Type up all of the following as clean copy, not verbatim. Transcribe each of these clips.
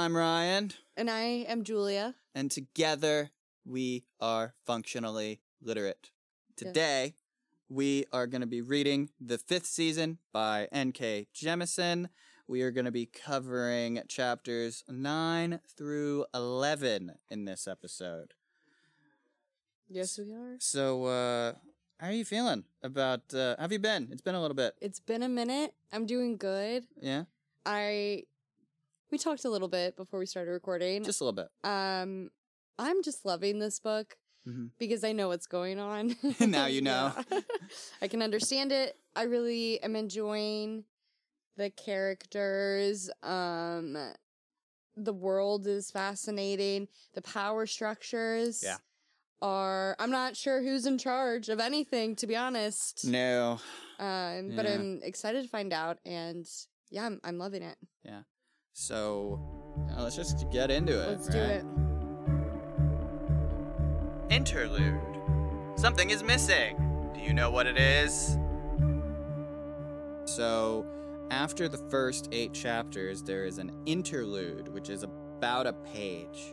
I'm Ryan. And I am Julia. And together we are functionally literate. Today we are going to be reading the 5th season by N.K. Jemisin. We are going to be covering chapters 9 through 11 in this episode. Yes, we are. So, how are you feeling about, how have you been? It's been a little bit. It's been a minute. I'm doing good. Yeah? We talked a little bit before we started recording. Just a little bit. I'm just loving this book because I know what's going on. Now you know. Yeah. I can understand it. I really am enjoying the characters. The world is fascinating. The power structures I'm not sure who's in charge of anything, to be honest. No. But I'm excited to find out, and yeah, I'm loving it. Yeah. So, let's just get into it. Let's do it. Interlude. Something is missing. Do you know what it is? So, after the first 8 chapters, there is an interlude, which is about a page,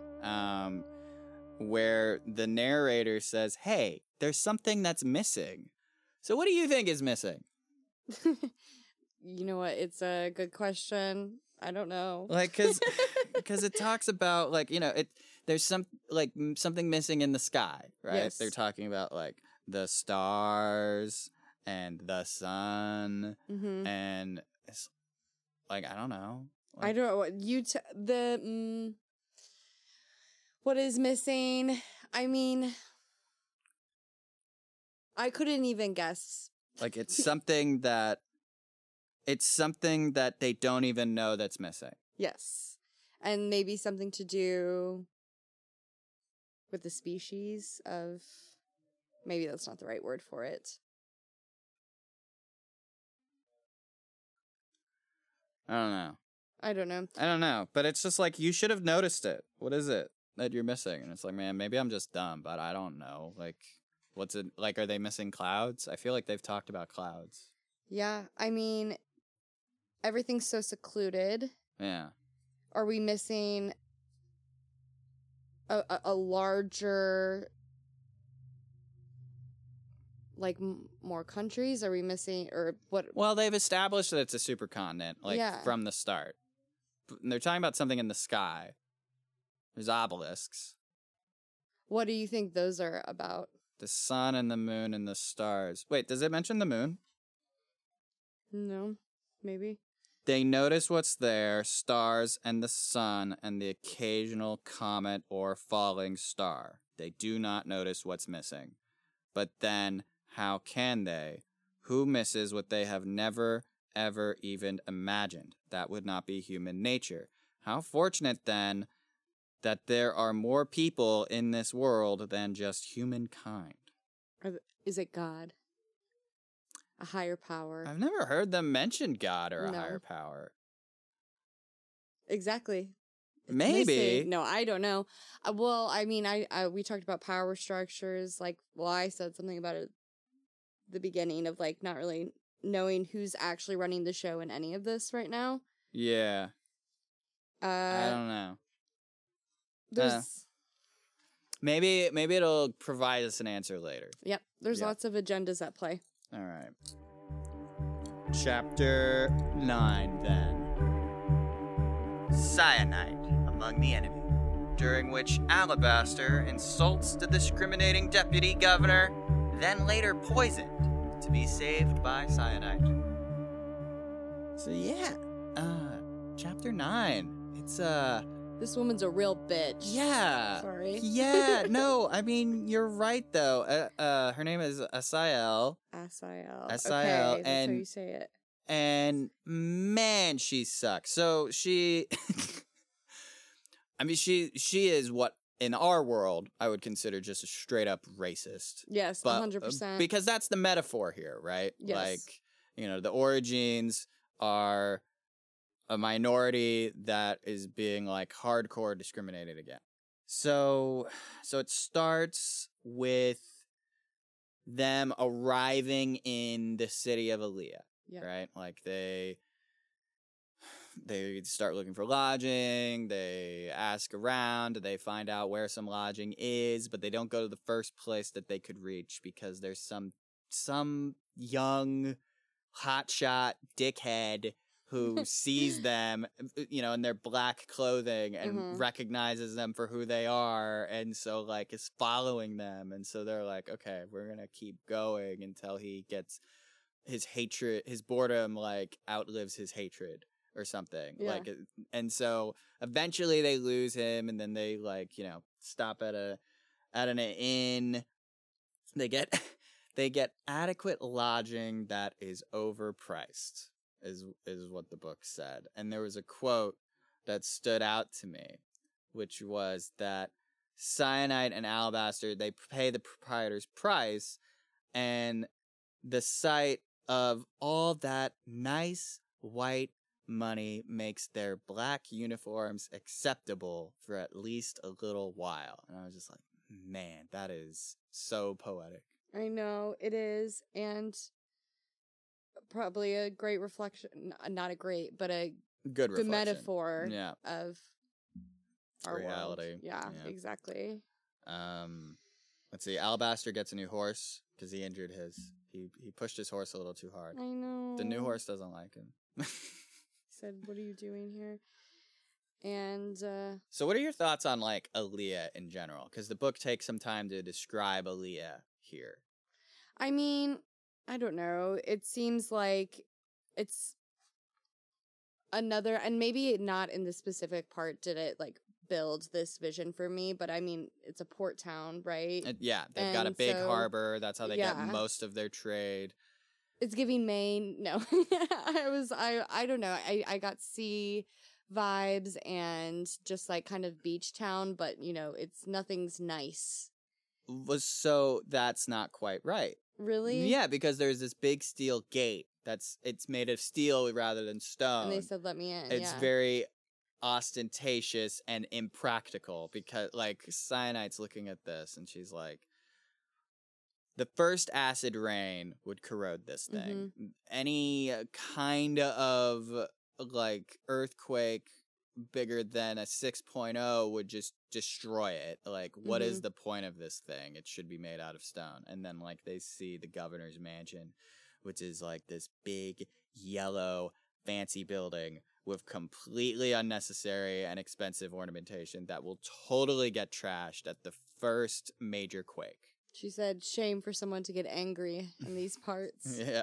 where the narrator says, hey, there's something that's missing. So what do you think is missing? You know what? It's a good question. I don't know. Like, because it talks about, like, you know, there's something missing in the sky, right? Yes. They're talking about, like, the stars and the sun, and it's, like, I don't know. Like, I don't know what what is missing? I mean, I couldn't even guess. like, it's something that they don't even know that's missing. Yes. And maybe something to do with the species of... Maybe that's not the right word for it. I don't know. But it's just like, you should have noticed it. What is it that you're missing? And it's like, man, maybe I'm just dumb, but I don't know. Like, what's it? Like, are they missing clouds? I feel like they've talked about clouds. Yeah, I mean, everything's so secluded. Yeah. Are we missing a larger, like, more countries? Are we missing, or what? Well, they've established that it's a supercontinent, like, from the start. And they're talking about something in the sky. There's obelisks. What do you think those are about? The sun and the moon and the stars. Wait, does it mention the moon? No, maybe. They notice what's there, stars and the sun and the occasional comet or falling star. They do not notice what's missing. But then, how can they? Who misses what they have never, ever even imagined? That would not be human nature. How fortunate, then, that there are more people in this world than just humankind. Is it God? A higher power? I've never heard them mention God or a higher power. Exactly. It's maybe. Missing. No, I don't know. Well, I mean, we talked about power structures. Like, well, I said something about it at the beginning of, like, not really knowing who's actually running the show in any of this right now. Yeah. I don't know. There's maybe it'll provide us an answer later. Yep. There's lots of agendas at play. All right. Chapter 9, then. Cyanide among the enemy, during which Alabaster insults the discriminating deputy governor, then later poisoned to be saved by cyanide. So yeah, chapter 9. It's This woman's a real bitch. Yeah. Sorry. Yeah, no, I mean, you're right, though. Her name is Asael. Asael. Asael, okay, that's how you say it. And, man, she sucks. So, she... I mean, she is what, in our world, I would consider just a straight-up racist. Yes, but, 100%. Because that's the metaphor here, right? Yes. Like, you know, the origins are a minority that is being, like, hardcore discriminated against. So it starts with them arriving in the city of Aaliyah, right? Like, they start looking for lodging. They ask around. They find out where some lodging is, but they don't go to the first place that they could reach because there's some young hotshot dickhead who sees them, in their black clothing and recognizes them for who they are, and so like is following them, and so they're like, okay, we're gonna keep going until he gets his hatred, his boredom like outlives his hatred or something. Yeah. Like, and so eventually they lose him, and then they like stop at an inn. They get they get adequate lodging that is overpriced. Is what the book said. And there was a quote that stood out to me, which was that Cyanide and Alabaster, they pay the proprietor's price, and the sight of all that nice white money makes their black uniforms acceptable for at least a little while. And I was just like, man, that is so poetic. I know, it is, and probably a great reflection, not a great, but a good metaphor yeah. of our reality. World. Yeah, exactly. Let's see. Alabaster gets a new horse because he injured his. He pushed his horse a little too hard. I know. The new horse doesn't like him. He said, "What are you doing here?" And so, what are your thoughts on like Aaliyah in general? Because the book takes some time to describe Aaliyah here. I mean, I don't know. It seems like it's another, and maybe not in the specific part did it like build this vision for me, but I mean, it's a port town, right? They've got a big harbor. That's how they get most of their trade. It's giving Maine. No, I don't know. I got sea vibes and just like kind of beach town, but it's nothing's nice. So that's not quite right. Really? Yeah, because there's this big steel gate it's made of steel rather than stone. And they said, "Let me in." It's very ostentatious and impractical because, like, Cyanide's looking at this and she's like, the first acid rain would corrode this thing. Mm-hmm. Any kind of, like, earthquake bigger than a 6.0 would just destroy it. Like, what is the point of this thing? It should be made out of stone. And then, like, they see the governor's mansion, which is, like, this big, yellow, fancy building with completely unnecessary and expensive ornamentation that will totally get trashed at the first major quake. She said, shame for someone to get angry in these parts. Yeah.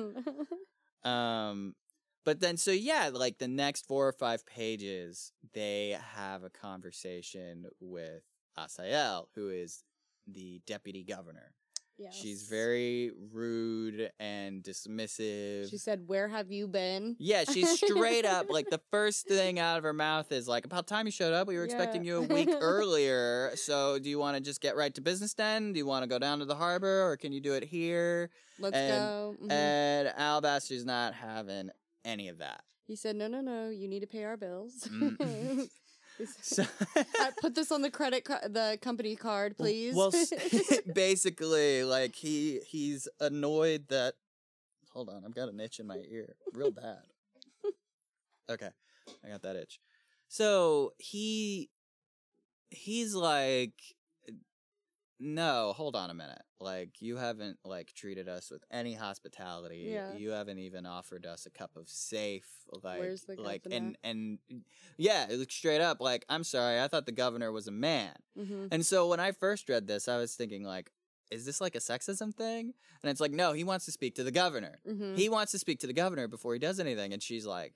But then, so yeah, like the next 4 or 5 pages, they have a conversation with Asael, who is the deputy governor. Yes. She's very rude and dismissive. She said, "Where have you been?" Yeah, she's straight up, like, the first thing out of her mouth is like, about time you showed up. We were expecting you a week earlier. So do you want to just get right to business then? Do you want to go down to the harbor, or can you do it here? Let's go. Mm-hmm. And Alabaster's not having any of that. He said, no, you need to pay our bills. So, put this on the company card, please. Well, basically, like, he's annoyed that... Hold on, I've got an itch in my ear. Real bad. Okay, I got that itch. So, he's like... No, hold on a minute. Like, you haven't, like, treated us with any hospitality. Yeah. You haven't even offered us a cup of safe. Like, where's the governor? And yeah, it looks straight up like, I'm sorry, I thought the governor was a man. Mm-hmm. And so when I first read this, I was thinking, like, is this like a sexism thing? And it's like, no, he wants to speak to the governor. Mm-hmm. He wants to speak to the governor before he does anything. And she's like,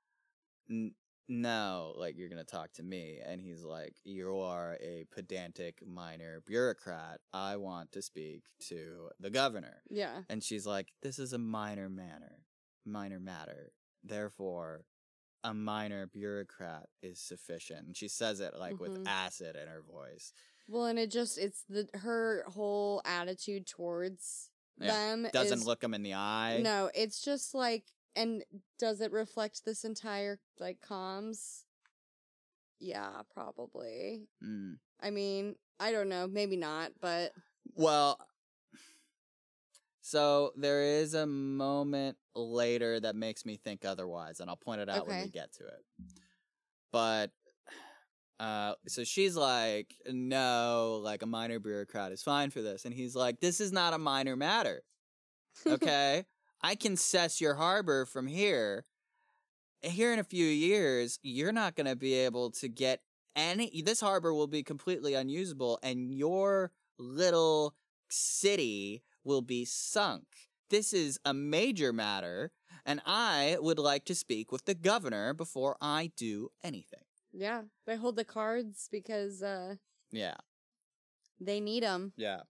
no, like, you're going to talk to me. And he's like, you are a pedantic minor bureaucrat. I want to speak to the governor. Yeah. And she's like, this is a minor matter. Therefore, a minor bureaucrat is sufficient. And she says it, like, with acid in her voice. Well, and it's her whole attitude towards them doesn't look them in the eye. No, it's just like, and does it reflect this entire, like, comms? Yeah, probably. I mean, I don't know. Maybe not, but... Well, So there is a moment later that makes me think otherwise, and I'll point it out when we get to it. But so she's like, no, like a minor bureaucrat is fine for this. And he's like, this is not a minor matter. Okay? I can cess your harbor from here. Here in a few years, you're not going to be able to get this harbor will be completely unusable, and your little city will be sunk. This is a major matter, and I would like to speak with the governor before I do anything. Yeah, they hold the cards because yeah, they need them. Yeah.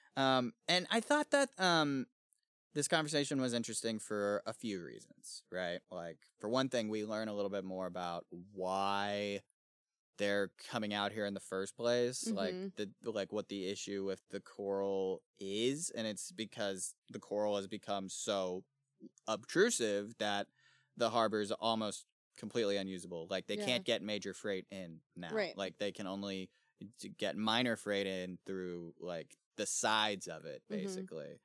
And I thought that this conversation was interesting for a few reasons, right? Like, for one thing, we learn a little bit more about why they're coming out here in the first place, like what the issue with the coral is, and it's because the coral has become so obtrusive that the harbor is almost completely unusable. Like, they can't get major freight in now. Right. Like, they can only get minor freight in through, like, the sides of it, basically.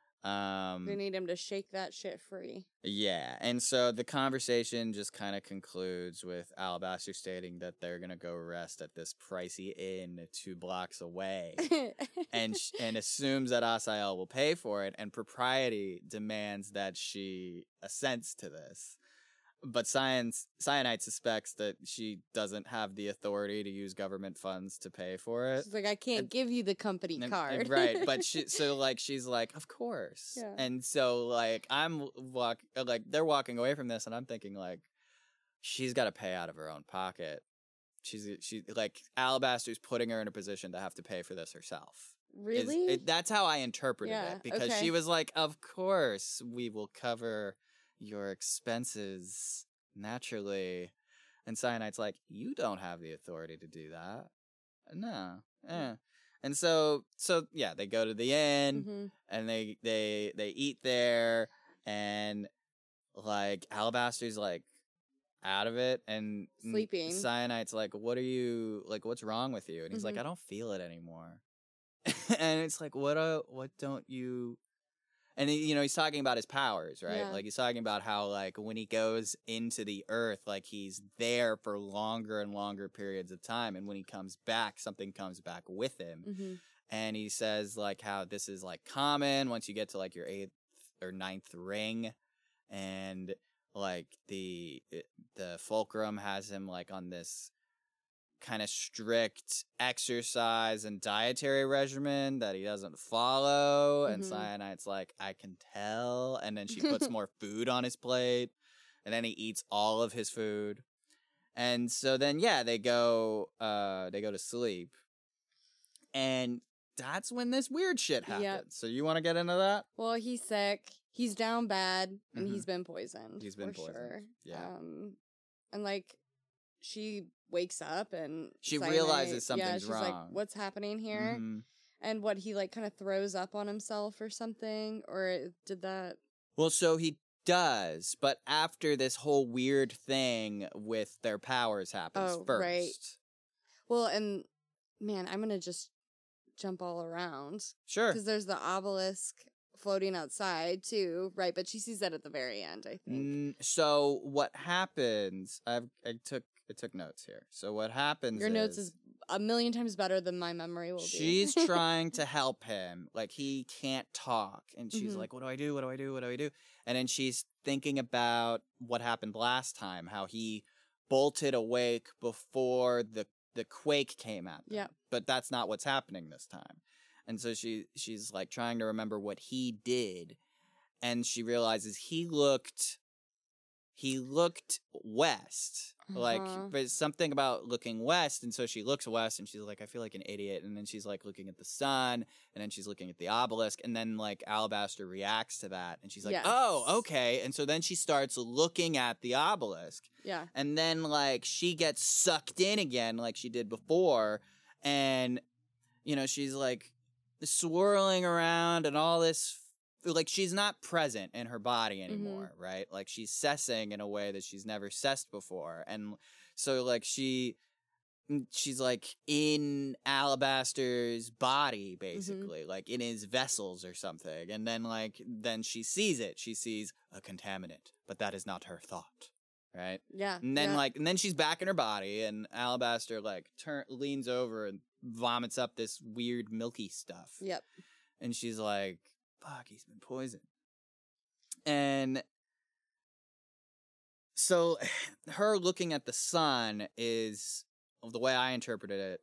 They need him to shake that shit free. Yeah, and so the conversation just kind of concludes with Alabaster stating that they're going to go rest at this pricey inn 2 blocks away, and assumes that Asael will pay for it, and Propriety demands that she assents to this. But Cyanide suspects that she doesn't have the authority to use government funds to pay for it. She's like, I can't give you the company card. Right, but she's like, of course. Yeah. And so, like, they're walking away from this, and I'm thinking, like, she's got to pay out of her own pocket. She like, Alabaster's putting her in a position to have to pay for this herself. Really? That's how I interpreted it, because she was like, of course we will cover your expenses naturally. And Cyanide's like, you don't have the authority to do that. No. And so yeah, they go to the inn and they eat there, and like Alabaster's like out of it and sleeping. Cyanide's like, what's wrong with you? And he's like, I don't feel it anymore. And it's like, what don't you? And he's talking about his powers, right? Yeah. Like, he's talking about how, like, when he goes into the earth, like, he's there for longer and longer periods of time. And when he comes back, something comes back with him. And he says, like, how this is, like, common once you get to, like, your 8th or 9th ring. And, like, the fulcrum has him, like, on this kind of strict exercise and dietary regimen that he doesn't follow. And Cyanide's like, I can tell. And then she puts more food on his plate, and then he eats all of his food. And so then, they go to sleep, and that's when this weird shit happens. Yep. So you want to get into that? Well, he's sick. He's down bad, and he's been poisoned. He's been poisoned. Sure. Yeah. And like, she wakes up and she realizes something's wrong. Like, what's happening here? And what, he like kind of throws up on himself or something, or did that? Well, so he does, but after this whole weird thing with their powers happens first. Right. Well, and man, I'm gonna just jump all around. Sure. Because there's the obelisk floating outside too, right? But she sees that at the very end, I think. So what happens? I took notes here. So what happens? Your notes is a million times better than my memory will be. She's trying to help him, like, he can't talk, and she's like, "What do I do? What do I do? What do I do?" And then she's thinking about what happened last time, how he bolted awake before the quake came at them. Yeah. But that's not what's happening this time. And so she's like trying to remember what he did, and she realizes he looked west. Like, but something about looking west, and so she looks west, and she's like, I feel like an idiot. And then she's like looking at the sun, and then she's looking at the obelisk, and then like Alabaster reacts to that, and she's like, oh, okay. And so then she starts looking at the obelisk. Yeah. And then like she gets sucked in again, like she did before, and she's like swirling around and all this. Like, she's not present in her body anymore, right? Like, she's sessing in a way that she's never sessed before. And so, like, she she's like in Alabaster's body, basically, like in his vessels or something. And then she sees it. She sees a contaminant, but that is not her thought, right? Yeah. And then and then she's back in her body, and Alabaster leans over and vomits up this weird milky stuff. Yep. And she's like, "Fuck, he's been poisoned." And so her looking at the sun is, the way I interpreted it,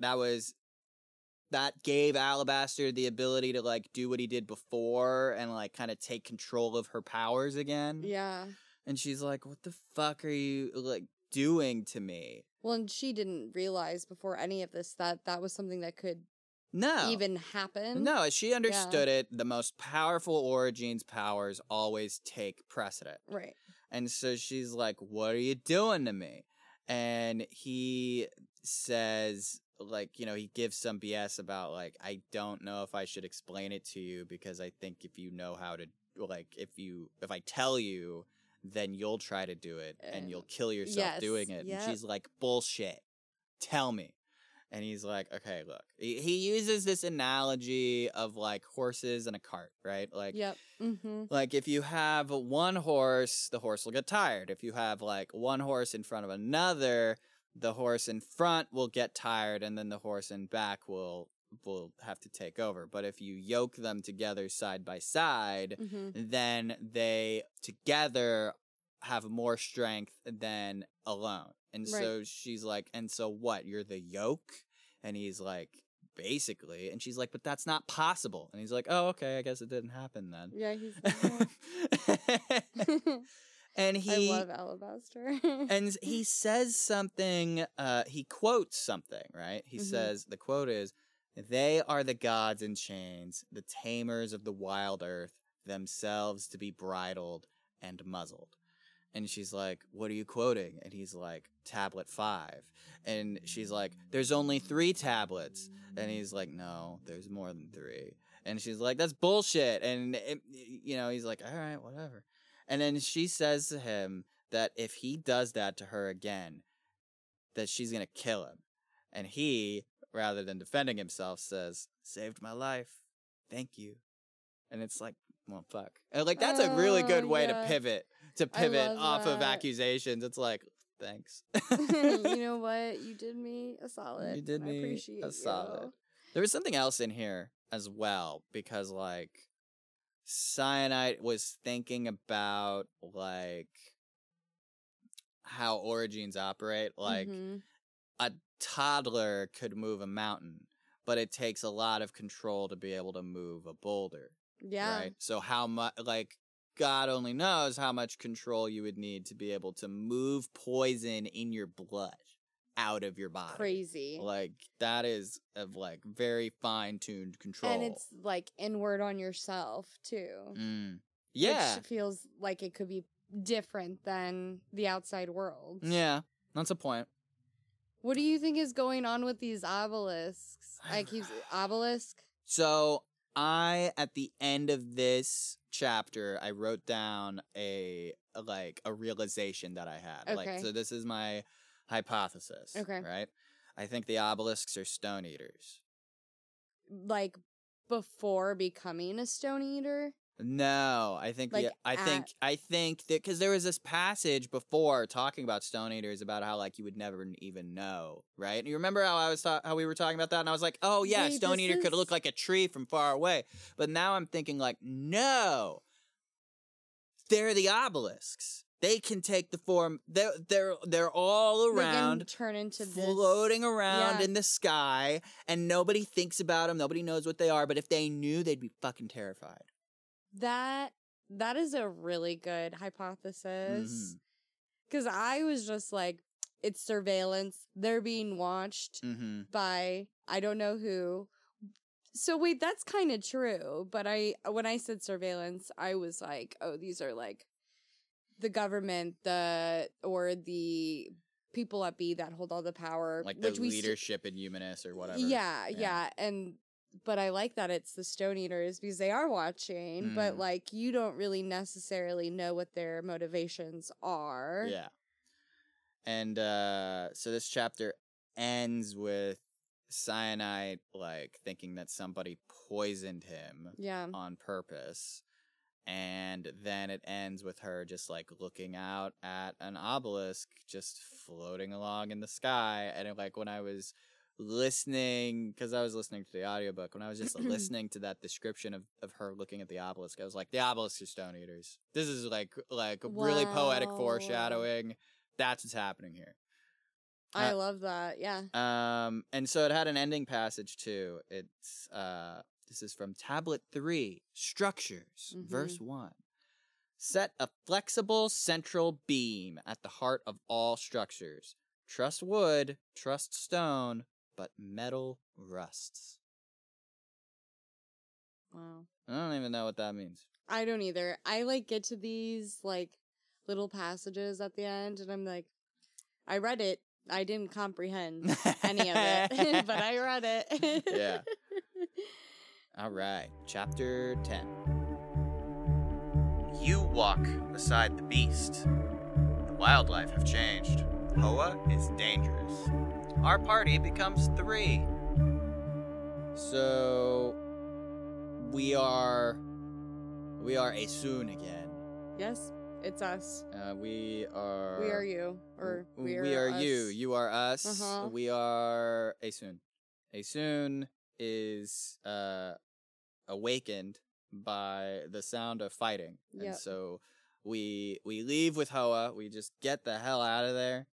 that gave Alabaster the ability to like do what he did before and like kind of take control of her powers again. Yeah. And she's like, "What the fuck are you like doing to me?" Well, and she didn't realize before any of this that was something that could No. even happen. No, she understood it. The most powerful Origine's powers always take precedent. Right. And so she's like, "What are you doing to me?" And he says, like, you know, he gives some BS about, like, "I don't know if I should explain it to you because I think if you know how to, like, if I tell you, then you'll try to do it and you'll kill yourself doing it." Yep. And she's like, "Bullshit. Tell me." And he's like, "Okay, look." He uses this analogy of like horses and a cart, right? Like, Yep. Mm-hmm. like if you have one horse, the horse will get tired. If you have like one horse in front of another, the horse in front will get tired, and then the horse in back will have to take over. But if you yoke them together side by side, then they together have more strength than alone. And so she's like, "And so what? You're the yoke?" And he's like, "Basically." And she's like, "But that's not possible." And he's like, "Oh, okay, I guess it didn't happen then." Yeah, he's. And I love Alabaster. and he says something. He quotes something, right? He says, the quote is, "They are the gods in chains, the tamers of the wild earth, themselves to be bridled and muzzled." And she's like, "What are you quoting?" And he's like, "Tablet 5. And she's like, "There's only 3 tablets." And he's like, "No, there's more than 3. And she's like, "That's bullshit." And, he's like, "All right, whatever." And then she says to him that if he does that to her again, that she's going to kill him. And he, rather than defending himself, says, "Saved my life. Thank you." And it's like, well, fuck. And like, that's a really good way to pivot off of accusations. It's like, thanks. You know what? You did me a solid. You did me I appreciate a solid. There was something else in here as well, because like Cyanide was thinking about like how Origins operate. Like a toddler could move a mountain, but it takes a lot of control to be able to move a boulder. Yeah. Right. So how much, like, God only knows how much control you would need to be able to move poison in your blood out of your body. Crazy. Like, that is of like very fine-tuned control. And it's like inward on yourself too. Yeah. Which feels like it could be different than the outside world. Yeah. That's a point. What do you think is going on with these obelisks? Obelisk? So at the end of this chapter, I wrote down a realization that I had. Okay. Like, so this is my hypothesis. Okay. Right? I think the obelisks are stone eaters. Like, before becoming a stone eater? No, I think Like I think that because there was this passage before talking about stone eaters about how like you would never even know, right? And you remember how how we were talking about that, and I was like, "Oh yeah, Wait, stone eater could look like a tree from far away." But now I'm thinking like, no, they're the obelisks. They can take the form. They're all around, they can turn into floating around in the sky, and nobody thinks about them. Nobody knows what they are. But if they knew, they'd be fucking terrified. That is a really good hypothesis. Because I was just like, it's surveillance. They're being watched by I don't know who. So wait, that's kind of true. But when I said surveillance, I was like, oh, these are like the government, or the people at B that hold all the power, like the leadership in Humanist or whatever. Yeah. But I like that it's the Stone Eaters because they are watching, but like you don't really necessarily know what their motivations are. Yeah. And so this chapter ends with Cyanide, like, thinking that somebody poisoned him Yeah. on purpose. And then it ends with her just, like, looking out at an obelisk just floating along in the sky. And, like, when I was listening, because I was listening to the audiobook, when I was just listening to that description of her looking at the obelisk, I was like, the obelisk are stone eaters. This is, like really poetic Wow. foreshadowing. That's what's happening here. I love that. Yeah. And so it had an ending passage too. It's this is from Tablet 3, Structures, verse 1. Set a flexible central beam at the heart of all structures. Trust wood, trust stone, but metal rusts. Wow. I don't even know what that means. I don't either. I like get to these like little passages at the end and I'm like, I read it. I didn't comprehend any of it, but I read it. Yeah. All right. Chapter 10. You walk beside the beast. The wildlife have changed. Hoa is dangerous. Our party becomes 3. So we are Asun again. Yes, it's us. We are you, or we are us. you. You are us. Uh-huh. We are Asun. Asun is awakened by the sound of fighting, and Yep. so we leave with Hoa. We just get the hell out of there.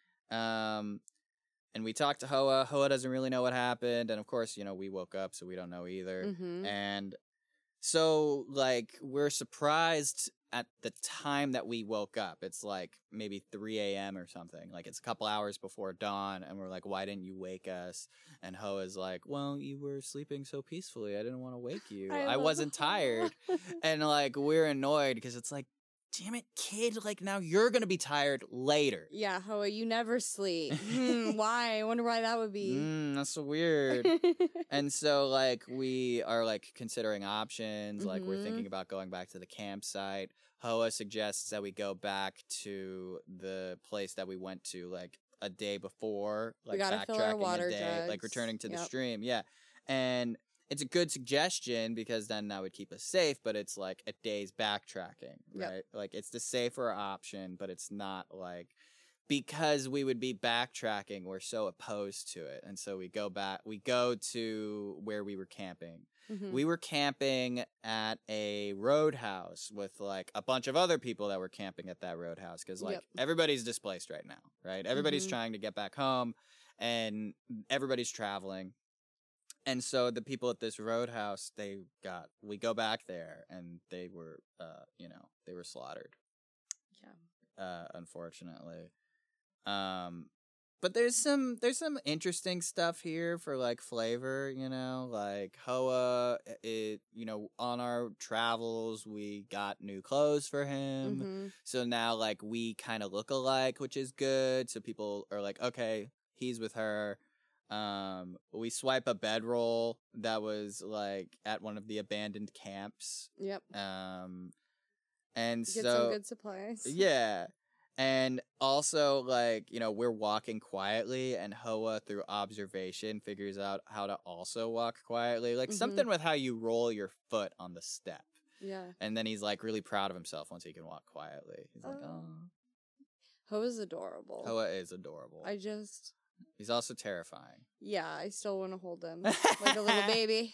And we talk to Hoa. Hoa doesn't really know what happened, and of course, we woke up, so we don't know either. And so, like, we're surprised at the time that we woke up. It's like maybe 3 a.m. or something. Like, it's a couple hours before dawn, and we're like, why didn't you wake us? And Hoa's like, well, you were sleeping so peacefully. I didn't want to wake you. I wasn't tired. And, like, we're annoyed because it's like, damn it, kid. Like, now you're going to be tired later. Yeah, Hoa, you never sleep. Why? I wonder why that would be. That's so weird. And so, like, we are, like, considering options. Like, we're thinking about going back to the campsite. Hoa suggests that we go back to the place that we went to, like, a day before. Like, we gotta fill our water a day, jugs. like, returning to the stream. Yeah. And it's a good suggestion because then that would keep us safe, but it's, like, a day's backtracking, right? Yep. Like, it's the safer option, but it's not, like... Because we would be backtracking, we're so opposed to it. And so we go to where we were camping. We were camping at a roadhouse with, like, a bunch of other people that were camping at that roadhouse. Because, like, everybody's displaced right now, right? Everybody's trying to get back home, and everybody's traveling. And so the people at this roadhouse, we go back there, and they were, they were slaughtered. Yeah. Unfortunately. But there's some interesting stuff here for, like, flavor, like Hoa, on our travels, we got new clothes for him. So now, like, we kind of look alike, which is good. So people are like, okay, he's with her. We swipe a bedroll that was, like, at one of the abandoned camps. Yep. And Get so some good supplies. Yeah. And also, like, we're walking quietly, and Hoa, through observation, figures out how to also walk quietly. Like, something with how you roll your foot on the step. Yeah. And then he's, like, really proud of himself once he can walk quietly. He's like, oh. Hoa's adorable. Hoa is adorable. He's also terrifying. Yeah, I still want to hold him like a little baby.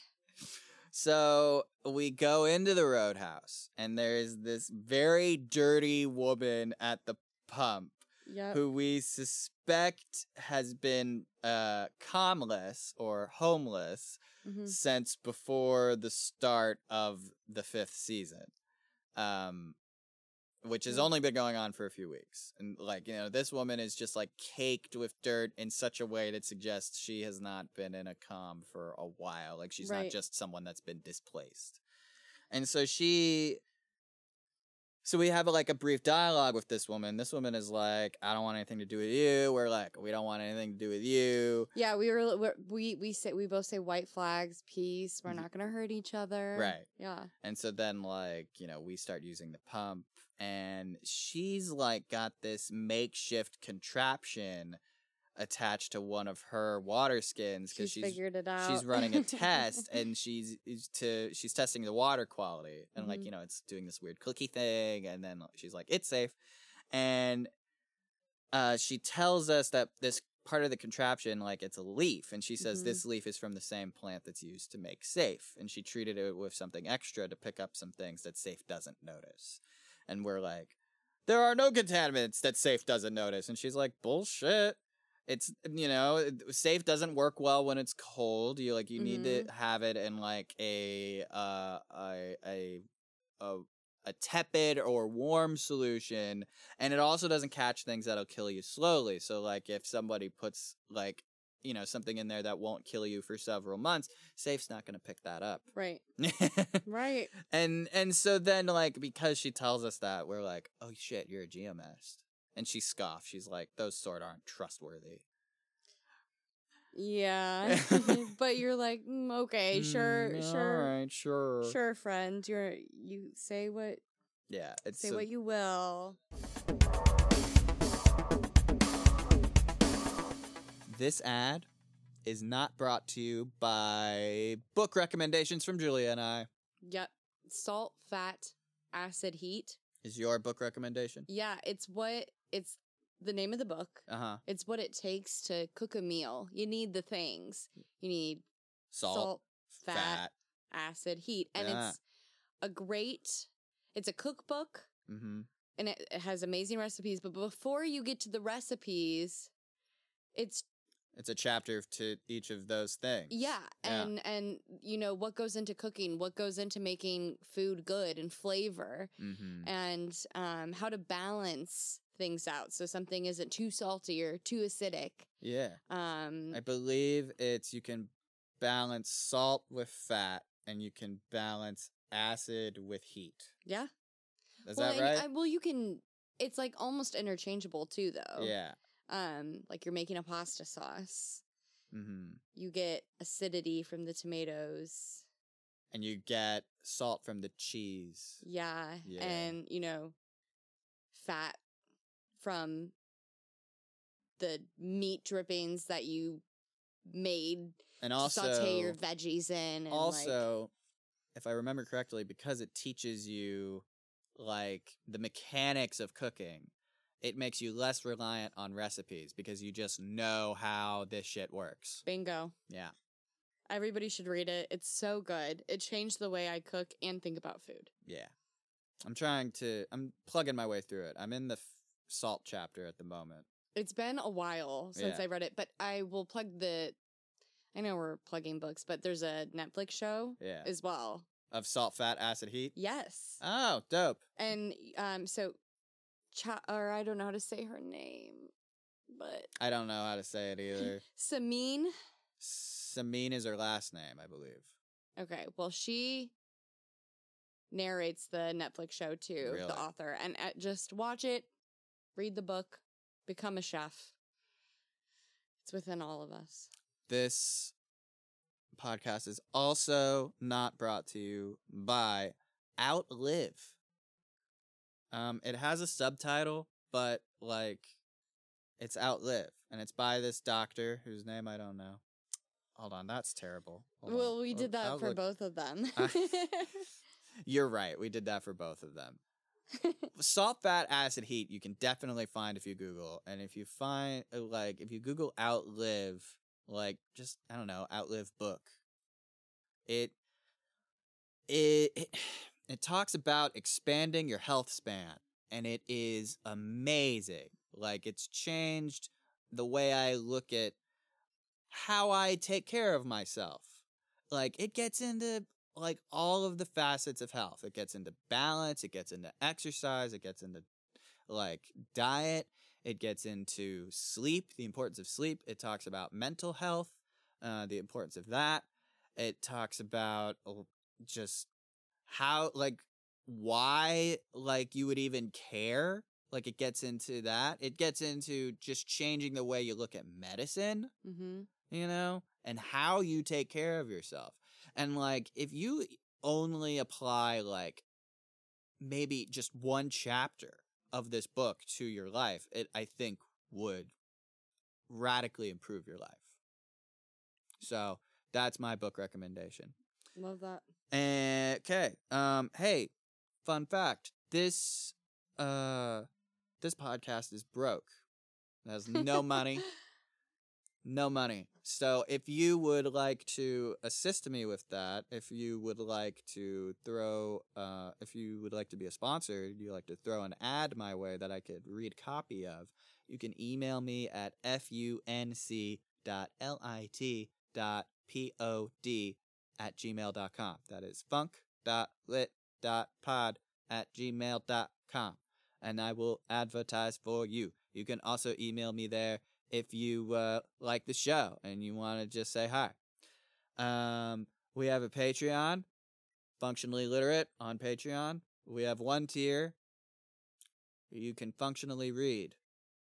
So we go into the roadhouse, and there's this very dirty woman at the pump who we suspect has been comless or homeless since before the start of the 5th season, which has only been going on for a few weeks. And, like, this woman is just, like, caked with dirt in such a way that suggests she has not been in a comm for a while. Like, she's not just someone that's been displaced. And so we have, like, a brief dialogue with this woman. This woman is like, I don't want anything to do with you. We're like, we don't want anything to do with you. Yeah, we both say white flags, peace. We're not going to hurt each other. Right. Yeah. And so then, like, we start using the pump. And she's, like, got this makeshift contraption attached to one of her water skins because She's figured it out. she's running a test and she's testing the water quality and like, Mhm. you know, it's doing this weird clicky thing and then she's like, it's safe. And she tells us that this part of the contraption, like it's a leaf, and she says Mhm. this leaf is from the same plant that's used to make Safe, and she treated it with something extra to pick up some things that Safe doesn't notice. And we're like, there are no contaminants that Safe doesn't notice. And she's like, bullshit. It's, you know, Safe doesn't work well when it's cold. You need to have it in like a tepid or warm solution, and it also doesn't catch things that'll kill you slowly. So like if somebody puts like, you know, something in there that won't kill you for several months, Safe's not going to pick that up. Right. Right. And so then like because she tells us that, we're like, oh shit, you're a geomist. And she scoffs. She's like, those sort aren't trustworthy. Yeah. But you're like, okay, sure. All right, sure. Sure, friend. You say what Yeah, say what you will. This ad is not brought to you by book recommendations from Julia and I. Yep. Salt, fat, acid, heat. Is your book recommendation? Yeah, it's the name of the book. Uh-huh. It's what it takes to cook a meal. You need the things. You need Salt, fat, acid, heat. And it's a cookbook. Mm-hmm. And it has amazing recipes. But before you get to the recipes, it's a chapter to each of those things. Yeah. And you know, what goes into cooking, what goes into making food good and flavor, and how to balance things out so something isn't too salty or too acidic. Yeah. I believe you can balance salt with fat and you can balance acid with heat. Yeah. Is that right? You can, it's like almost interchangeable too, though. Yeah. Like you're making a pasta sauce. Mm-hmm. You get acidity from the tomatoes. And you get salt from the cheese. Yeah. And, you know, fat from the meat drippings that you made and also to saute your veggies in. And also, if I remember correctly, because it teaches you like the mechanics of cooking, it makes you less reliant on recipes because you just know how this shit works. Bingo. Yeah. Everybody should read it. It's so good. It changed the way I cook and think about food. Yeah. I'm plugging my way through it. I'm in the salt chapter at the moment. It's been a while since I read it, but I will plug I know we're plugging books, but there's a Netflix show as well. Of Salt, Fat, Acid, Heat? Yes. Oh, dope. And so or I don't know how to say her name, but I don't know how to say it either. Samin is her last name, I believe. Okay, well, she narrates the Netflix show too, Really? The author, and just watch it, read the book, become a chef. It's within all of us. This podcast is also not brought to you by Outlive. It has a subtitle, but like it's Outlive, and it's by this doctor whose name I don't know. Hold on, that's terrible. Well, we did that for both of them. You're right, we did that for both of them. Salt, fat, acid, heat, you can definitely find if you Google, and if you find if you Google Outlive, like just I don't know, Outlive book. It talks about expanding your health span, and it is amazing. Like, it's changed the way I look at how I take care of myself. Like, it gets into, like, all of the facets of health. It gets into balance, it gets into exercise, it gets into, like, diet, it gets into sleep, the importance of sleep. It talks about mental health, the importance of that. It talks about just how, like, why, like, you would even care. Like, it gets into that. It gets into just changing the way you look at medicine, you know, and how you take care of yourself. And, like, if you only apply, like, maybe just one chapter of this book to your life, it, I think, would radically improve your life. So that's my book recommendation. Love that. And okay. Hey, fun fact. This podcast is broke. It has no money. No money. So if you would like to assist me with that, if you would like to if you would like to be a sponsor, you like to throw an ad my way that I could read copy of, you can email me at func.lit.pod@gmail.com. That is funk.lit.pod@gmail.com. And I will advertise for you. You can also email me there if you like the show and you want to just say hi. We have a Patreon, Functionally Literate on Patreon. We have one tier. You can functionally read.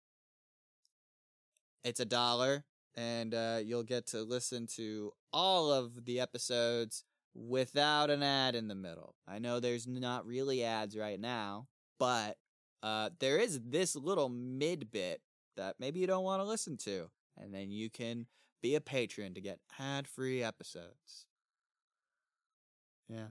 It's $1, and you'll get to listen to all of the episodes without an ad in the middle. I know there's not really ads right now, but there is this little mid-bit that maybe you don't want to listen to, and then you can be a patron to get ad-free episodes. Yeah.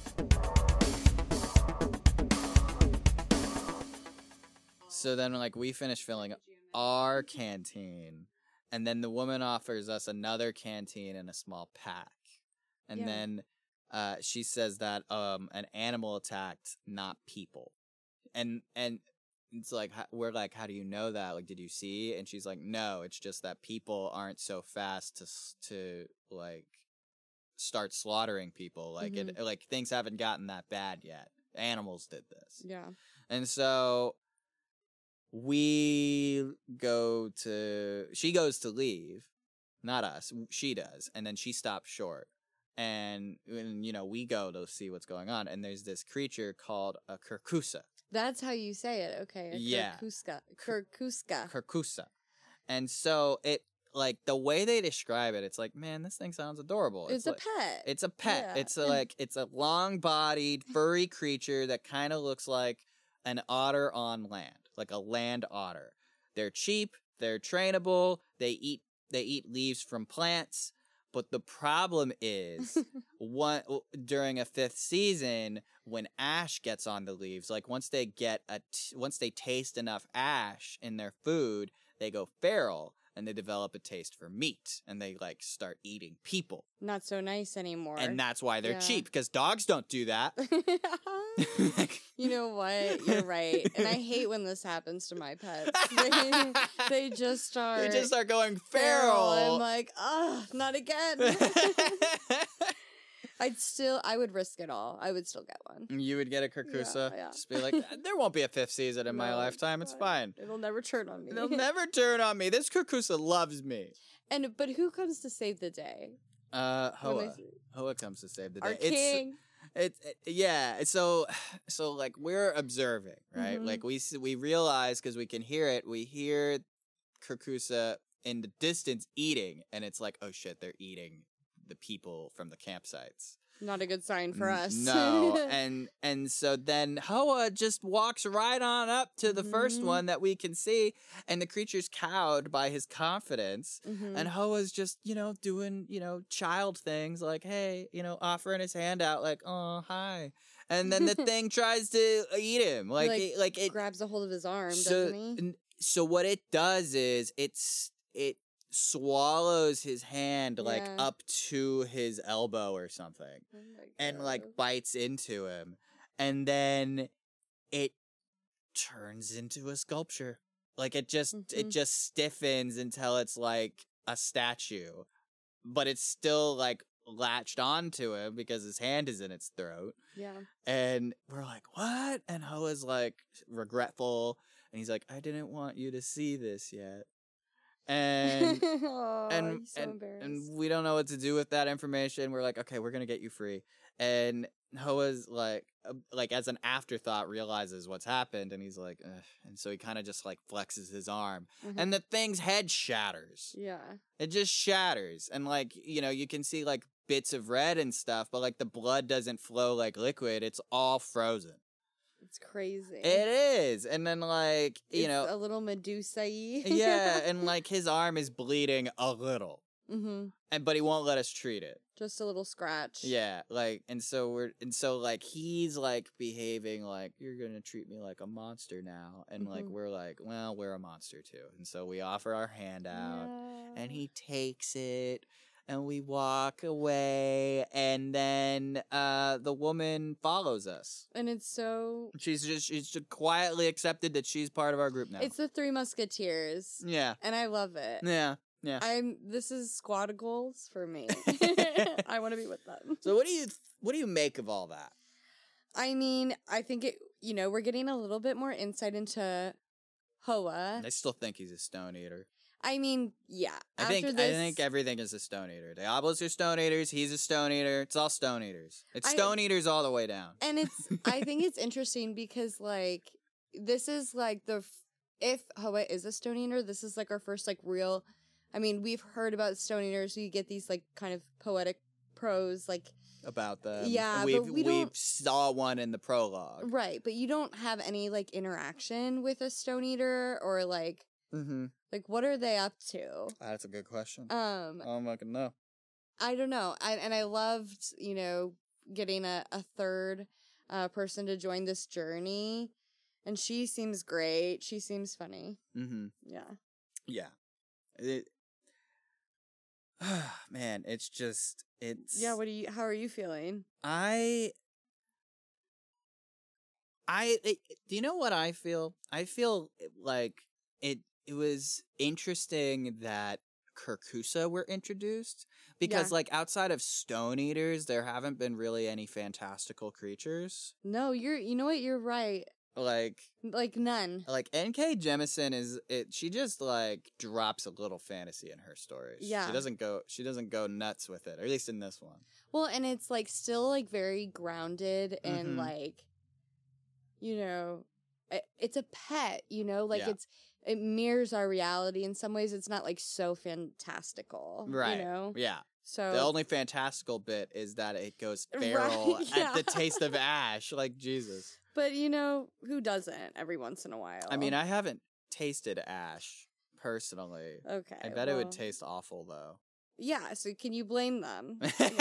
So then, like, we finish filling our canteen, and then the woman offers us another canteen in a small pack. And then she says that an animal attacked, not people. And it's like, we're like, how do you know that? Like, did you see? And she's like, no, it's just that people aren't so fast to like start slaughtering people. Like like things haven't gotten that bad yet. Animals did this. Yeah. And so she goes to leave, not us. She does, and then she stops short. And we go to see what's going on, and there's this creature called a Kirkusa. That's how you say it. Okay. Yeah. Kirkusa. And so it, like, the way they describe it, it's like, man, this thing sounds adorable. It's a like, pet. It's a pet. Yeah. It's a long-bodied, furry creature that kind of looks like an otter on land, like a land otter. They're cheap. They're trainable. They eat leaves from plants. But the problem is, during a 5th season, when ash gets on the leaves, like once they taste enough ash in their food, they go feral and they develop a taste for meat and they like start eating people. Not so nice anymore. And that's why they're cheap, because dogs don't do that. You know what? You're right. And I hate when this happens to my pets. They just start going feral. I'm like, not again. I would risk it all. I would still get one. You would get a Kirkusa? Yeah. Just be like, there won't be a 5th season in my lifetime. It's fine. It'll never turn on me. It'll never turn on me. This Kirkusa loves me. But who comes to save the day? Hoa. Hoa comes to save the day. Our king. So like we're observing, right? Mm-hmm. Like we realize, because we can hear it. We hear Kirkusa in the distance eating, and it's like, oh shit, they're eating the people from the campsites. Not a good sign for us. No. and so then Hoa just walks right on up to the first one that we can see, and the creature's cowed by his confidence. And Hoa's just, doing, child things like, hey, offering his hand out like, oh, hi. And then the thing tries to eat him. Like it grabs a hold of his arm, doesn't he? So what it does is it swallows his hand like up to his elbow or something, and like bites into him, and then it turns into a sculpture. Like it just stiffens until it's like a statue, but it's still like latched onto him because his hand is in its throat. Yeah. And we're like, what? And Hoa's like regretful, and he's like, I didn't want you to see this yet. And he's so embarrassed. And we don't know what to do with that information. We're like, okay, we're gonna get you free. And Hoa's like as an afterthought realizes what's happened, and he's like, ugh. And so he kind of just like flexes his arm, and the thing's head shatters. Yeah, it just shatters, and like you can see like bits of red and stuff, but like the blood doesn't flow like liquid; it's all frozen. It's crazy. It is. And then, like, you It's know. a little Medusa-y. Yeah, and, like, his arm is bleeding a little. Mm-hmm. But he won't let us treat it. Just a little scratch. Yeah, like, and so like, he's, like, behaving like, you're gonna treat me like a monster now. And, like, we're like, well, we're a monster, too. And so we offer our hand out, and he takes it, and we walk away, and then, the woman follows us. And it's so... She's just quietly accepted that she's part of our group now. It's the Three Musketeers. Yeah. And I love it. Yeah. Yeah. This is squad goals for me. I want to be with them. So what do you make of all that? I mean, I think we're getting a little bit more insight into Hoa. I still think he's a stone eater. I mean, yeah. I think everything is a stone eater. Diablos are stone eaters. He's a stone eater. It's all stone eaters. It's stone eaters all the way down. And I think it's interesting because, like, this is like if Hoa is a stone eater, this is like our first like real. I mean, we've heard about stone eaters, so you get these like kind of poetic prose, like about them. Yeah, we've saw one in the prologue, right? But you don't have any like interaction with a stone eater or like, like what are they up to? That's a good question. I don't fucking know. I don't know. I loved getting a third person to join this journey, and she seems great. She seems funny. Yeah. Yeah. Man, it's yeah. How are you feeling? Do you know what I feel? I feel like it was interesting that Kirkusa were introduced because like outside of stone eaters, there haven't been really any fantastical creatures. No, you know what? You're right. Like none. Like N.K. Jemisin she just like drops a little fantasy in her stories. Yeah. She doesn't go nuts with it, or at least in this one. Well, and it's like still like very grounded and like, it's a pet, like it mirrors our reality. In some ways it's not like so fantastical. Right. Yeah. So the only fantastical bit is that it goes feral at the taste of ash. Like Jesus. But, who doesn't every once in a while? I mean, I haven't tasted ash, personally. Okay. I bet it would taste awful, though. Yeah, so can you blame them?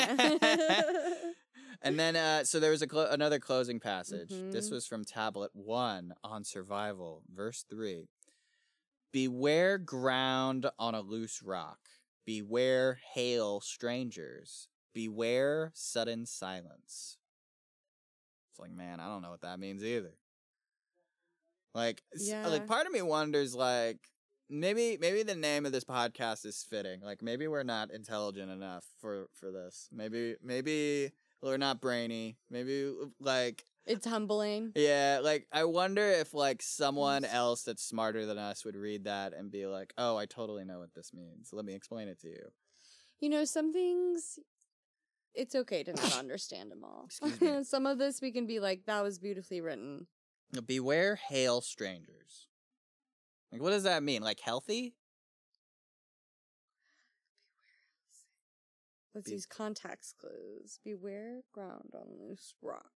And then, so there was another closing passage. This was from Tablet 1 on Survival, verse 3. Beware ground on a loose rock. Beware hail strangers. Beware sudden silence. It's like, man, I don't know what that means either. Like, like part of me wonders, like, maybe the name of this podcast is fitting. Like, maybe we're not intelligent enough for this. Maybe we're not brainy. Maybe, like... It's humbling. Yeah, like, I wonder if, like, someone else that's smarter than us would read that and be like, oh, I totally know what this means. Let me explain it to you. Some things... It's okay to not understand them all. Excuse me. Some of this we can be like, that was beautifully written. Beware hail strangers. Like, what does that mean? Like, healthy? Let's use context clues. Beware ground on loose rock.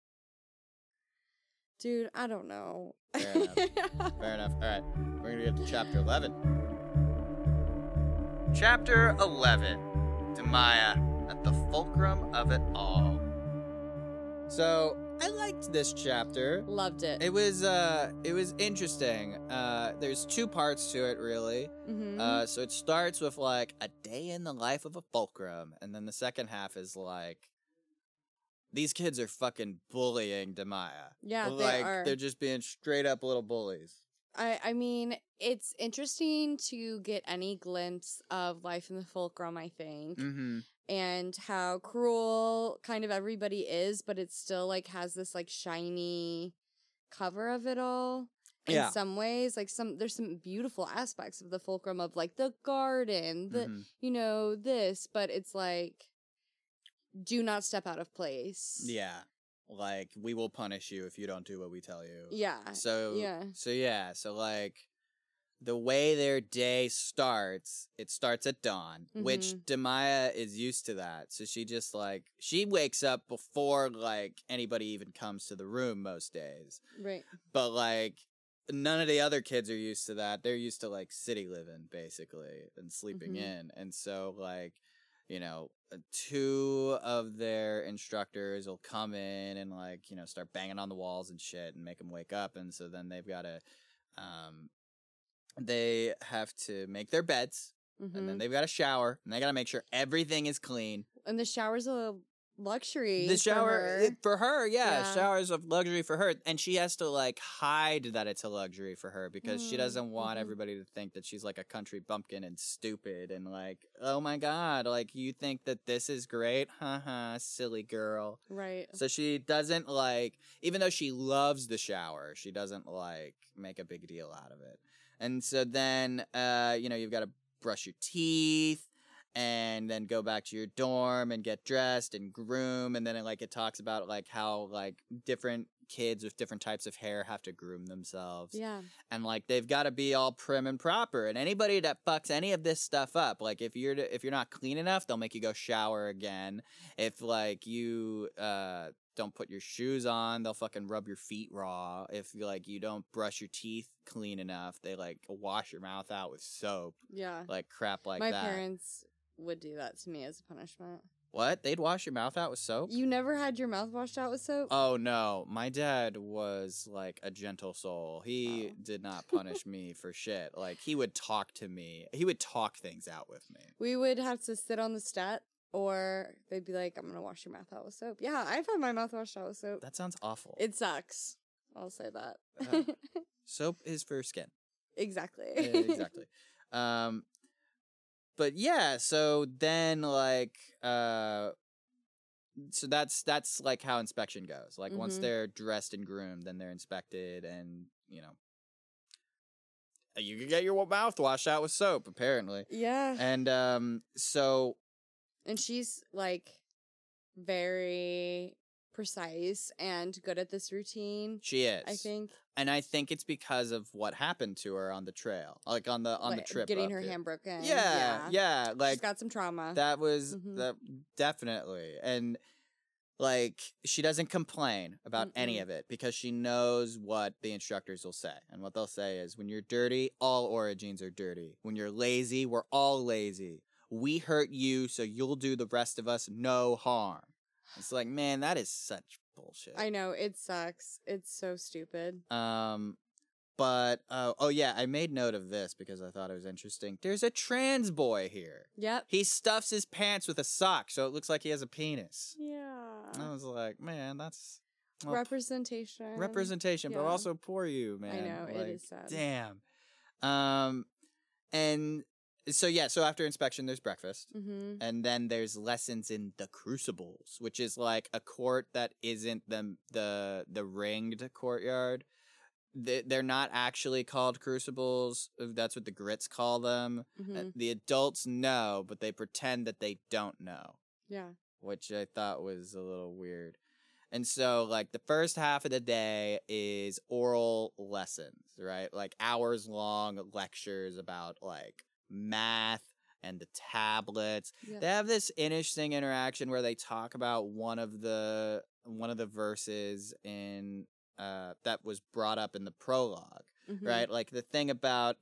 Dude, I don't know. Fair enough. Fair enough. All right, we're going to get to chapter 11. Chapter 11. Demaya. At the fulcrum of it all. So I liked this chapter. Loved it. It was interesting. There's two parts to it, really. So it starts with like a day in the life of a fulcrum, and then the second half is like these kids are fucking bullying Demaya. Yeah, like, they are. They're just being straight up little bullies. I mean, it's interesting to get any glimpse of life in the fulcrum, I think. And how cruel kind of everybody is, but it still like has this like shiny cover of it all. In some ways, like there's some beautiful aspects of the fulcrum of like the garden, the this, but it's like, do not step out of place. Yeah. Like, we will punish you if you don't do what we tell you. Yeah. So like, the way their day starts, it starts at dawn, which Demaya is used to that. So she just like, she wakes up before like anybody even comes to the room most days. Right. But like, none of the other kids are used to that. They're used to like city living basically and sleeping in. And so like, you know, 2 of their instructors will come in and like, you know, start banging on the walls and shit and make them wake up. And so then they've got to, they have to make their beds and then they've got to shower and they got to make sure everything is clean. And the shower's a luxury. The shower for her, Yeah. showers of luxury for her, and she has to like hide that it's a luxury for her because she doesn't want everybody to think that she's like a country bumpkin and stupid and like, oh my god, like you think that this is great, haha, silly girl. Right. So she doesn't like, even though she loves the shower, she doesn't like make a big deal out of it. And so then, you know, you've got to brush your teeth. And then go back to your dorm and get dressed and groom. And then it talks about like how like different kids with different types of hair have to groom themselves. Yeah. And like they've got to be all prim and proper. And anybody that fucks any of this stuff up, like if you're not clean enough, they'll make you go shower again. If like you don't put your shoes on, they'll fucking rub your feet raw. If like you don't brush your teeth clean enough, they like wash your mouth out with soap. Yeah. Like crap like My that. My parents would do that to me as a punishment. What? They'd wash your mouth out with soap? You never had your mouth washed out with soap? Oh, no. My dad was, like, a gentle soul. He did not punish me for shit. Like, he would talk to me. He would talk things out with me. We would have to sit on the step, or they'd be like, I'm going to wash your mouth out with soap. Yeah, I've had my mouth washed out with soap. That sounds awful. It sucks. I'll say that. Soap is for skin. Exactly. Exactly. But yeah, so then like so that's like how inspection goes. Like once they're dressed and groomed, then they're inspected and, you know, you can get your mouth washed out with soap apparently. Yeah. And so and she's like very precise and good at this routine. She is. I think. And I think it's because of what happened to her on the trail, like on the trip, getting her hand broken. Yeah, like she's got some trauma. That was that definitely, and like she doesn't complain about any of it because she knows what the instructors will say, and what they'll say is, when you're dirty, all Origines are dirty. When you're lazy, we're all lazy. We hurt you, so you'll do the rest of us no harm. It's like, man, that is such bullshit. I know, it sucks. It's so stupid. But oh yeah, I made note of this because I thought it was interesting. There's a trans boy here. Yep. He stuffs his pants with a sock, so it looks like he has a penis. Yeah. I was like, man, that's representation. Representation, but also poor you, man. I know, like, it is sad. Damn. And so yeah, so after inspection, there's breakfast, and then there's lessons in the Crucibles, which is like a court that isn't the ringed courtyard. They're not actually called Crucibles. That's what the Grits call them. The adults know, but they pretend that they don't know. Yeah, which I thought was a little weird. And so, like, the first half of the day is oral lessons, right? Like hours long lectures about like math and the tablets. Yeah. They have this interesting interaction where they talk about one of the verses in that was brought up in the prologue, right? Like the thing about,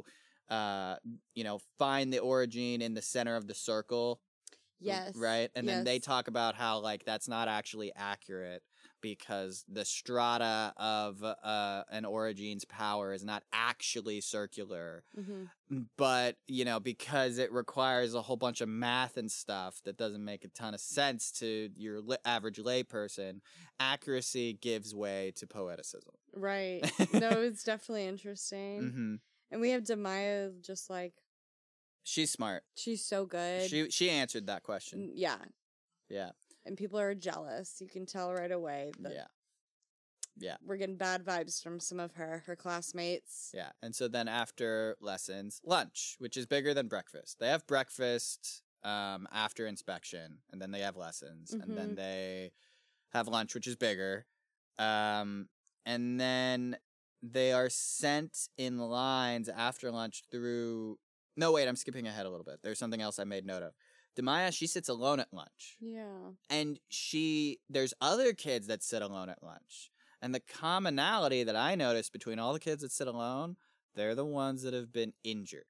find the origin in the center of the circle. Yes. Right? And then they talk about how like that's not actually accurate because the strata of an Origine's power is not actually circular. But, because it requires a whole bunch of math and stuff that doesn't make a ton of sense to your average layperson, accuracy gives way to poeticism. Right. No, it's definitely interesting. And we have Demaya just like... She's smart. She's so good. She answered that question. Yeah. Yeah. And people are jealous. You can tell right away. Yeah. We're getting bad vibes from some of her classmates. Yeah. And so then after lessons, lunch, which is bigger than breakfast. They have breakfast after inspection, and then they have lessons, and then they have lunch, which is bigger. And then they are sent in lines after lunch through... No, wait, I'm skipping ahead a little bit. There's something else I made note of. Demaya, she sits alone at lunch. Yeah. And there's other kids that sit alone at lunch. And the commonality that I noticed between all the kids that sit alone, they're the ones that have been injured.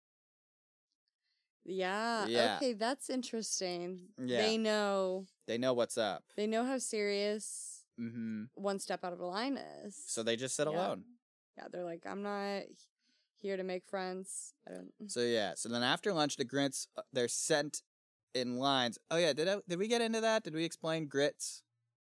Yeah. Yeah. Okay, that's interesting. Yeah. They know what's up. They know how serious Mm-hmm. one step out of the line is. So they just sit Yeah. alone. Yeah, they're like, I'm not here to make friends. I don't. So yeah. So then after lunch, the grits, they're sent in lines. Oh yeah, did we get into that? Did we explain grits?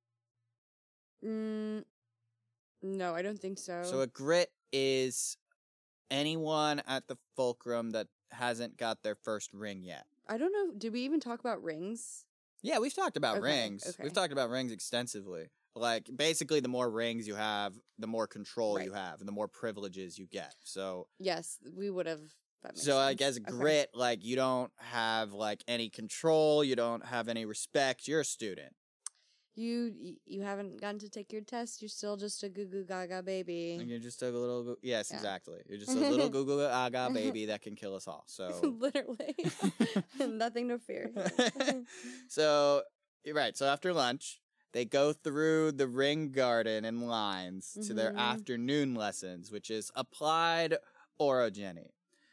No, I don't think so. So a grit is anyone at the fulcrum that hasn't got their first ring yet. I don't know. Did we even talk about rings? Yeah, we've talked about Okay, rings. okay. We've talked about rings extensively. Like, basically, the more rings you have, the more control you Right. have, and the more privileges you get. So, Yes, we would have. That makes so like, sense. as a Okay. grit, like, you don't have, like, any control, you don't have any respect, you're a student. You haven't gotten to take your test. You're still just a goo goo gaga baby. And you're just a little, yes, Yeah. exactly. You're just a little Google Gaga baby that can kill us all. So, Literally, nothing to fear. so, you're right. So after lunch, they go through the ring garden in lines to their Mhm. afternoon lessons, which is applied orogeny.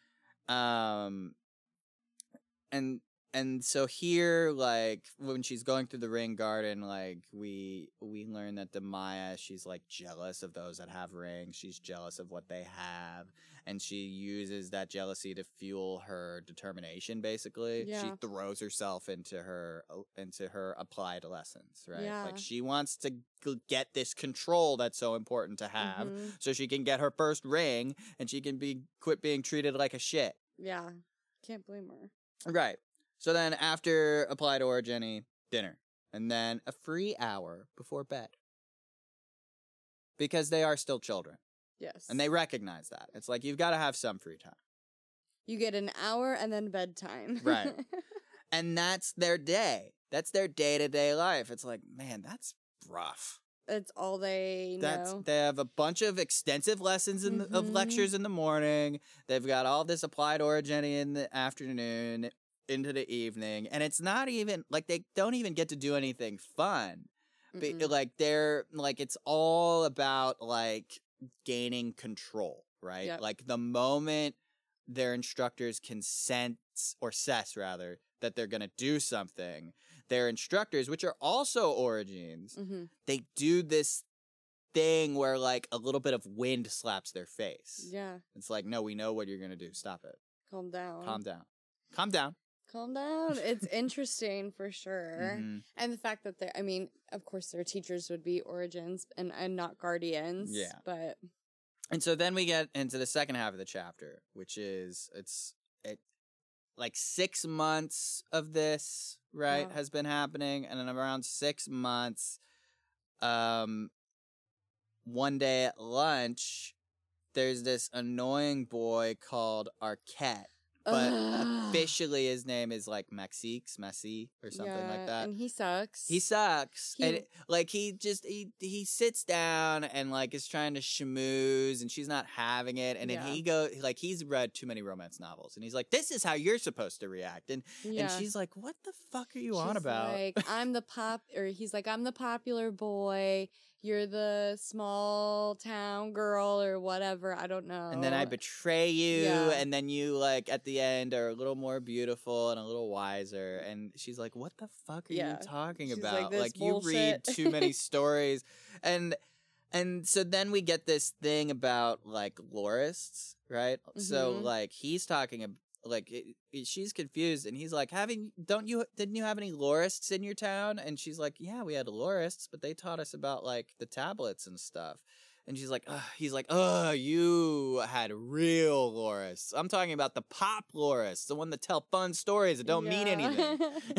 And so here, like, when she's going through the ring garden, like, we learn that Demaya, she's, like, jealous of those that have rings. She's jealous of what they have. And she uses that jealousy to fuel her determination, basically. Yeah. She throws herself into her applied lessons, right? Yeah. Like, she wants to get this control that's so important to have Mhm. so she can get her first ring and she can quit being treated like a shit. Yeah, can't blame her. Right. So then after applied orogeny, dinner. And then a free hour before bed. Because they are still children. Yes, And they recognize that. It's like, you've got to have some free time. you get an hour and then bedtime. Right. And that's their day. That's their day-to-day life. It's like, man, that's rough. It's all they know. They have a bunch of extensive lessons of Mhm. lectures in the morning. They've got all this applied orogeny in the afternoon into the evening, and it's not even like they don't even get to do anything fun. Mm-mm. Like they're like, it's all about like gaining control, right? Yep. Like the moment their instructors can sense that they're gonna do something, their instructors, which are also Orogenes, Mhm. they do this thing where like a little bit of wind slaps their face. Yeah, It's like, no, we know what you're gonna do. Stop it. calm down. Calm down. Calm down. Calm down. It's interesting for sure. Mhm. And the fact that I mean, of course, their teachers would be Origins and not Guardians. Yeah. But And so then we get into the second half of the chapter, which is like 6 months of this, right, Wow. has been happening, and then around 6 months, one day at lunch, there's this annoying boy called Arquette, but Ugh. officially his name is like Maxix, or something like that. And he sucks. He sucks. He- And like he sits down and like is trying to schmooze and she's not having it. And then Yeah. he's read too many romance novels and he's like, this is how you're supposed to react. And she's like, what the fuck are you on She's about? Like, he's like, I'm the popular boy. You're the small town girl or whatever. I don't know. And then I betray you, Yeah. and then you, like, at the end are a little more beautiful and a little wiser. And she's like, what the fuck are Yeah. you talking She's about? like, "This you read bullshit." too many stories. And so then we get this thing about, like, lorists, right? So, Mhm. like, he's talking like she's confused and he's like, didn't you have any lorists in your town? And she's like, yeah, we had lorists, but they taught us about like the tablets and stuff. And he's like, you had real lorists. I'm talking about the pop lorists, the one that tell fun stories that don't mean Yeah. anything.